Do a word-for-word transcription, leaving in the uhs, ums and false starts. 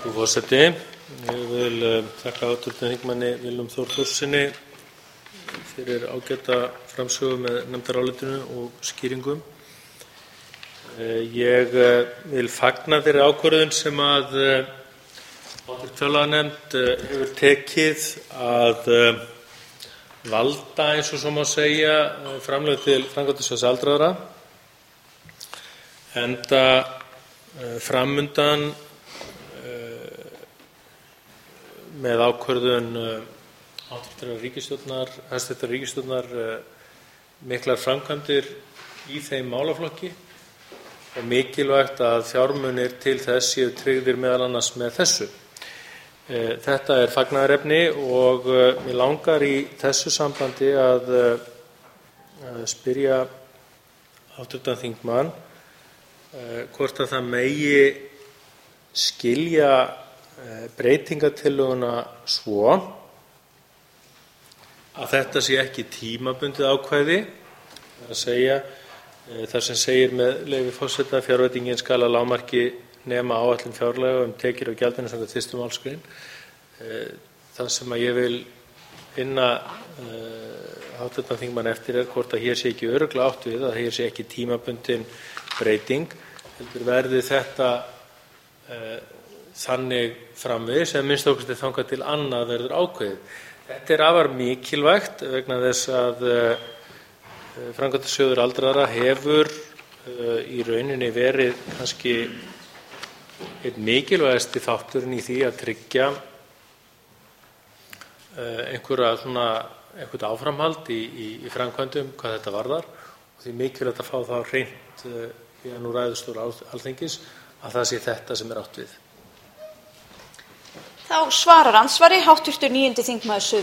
Frú forseti. Ég vil þakka hv. þingmanni Willum Þór Þórssyni fyrir ágæta framsögu með nefndarálitinu og skýringum. Ég vil fagna þeirri ákvörðun sem að hv. fjárlaganefnd hefur tekið að valda, eins og svo má segja, framlög til Framkvæmdasjóðs aldraðra, enda fram undan með ákvörðun hæstvirtrar ríkisstjórnar, hæstvirtrar ríkisstjórnar miklar framkvæmdir í þeim málaflokki og mikilvægt að fjármunir til þess séu tryggðir meðal annars með þessu. Þetta er fagnaðarefni og mig langar í þessu sambandi að spyrja hv. þingmann hvort að það megi skilja breytingartillöguna svo að þetta sé ekki tímabundið ákvæði, það er að segja þar sem segir með leyfi forseta: fjárveitingin skal að lágmarki nema áætlun fjárlaga um tekjur og gjaldinu samkvæmt fyrstu málsgrein. Það sem að ég vil inna hv. þingmann eftir er hvort að hér sé ekki örugglega átt við að hér sé ekki tímabundin breyting, heldur verði þetta þannig framvegis sem minnst okkur til þangað til annað verður ákveðið. Þetta er afar mikilvægt vegna þess að Framkvæmdasjóður aldraðra hefur í rauninni verið kannski einn mikilvægasti þátturinn í því að tryggja einhverja svona einhvert áframhald í, í, í framkvæmdum hvað þetta varðar, og því mikilvægt að fá það á hreint í að nú ræðustól Alþingis að það sé þetta sem er átt við. Þá svarar andsvari hv. níundi þingmaður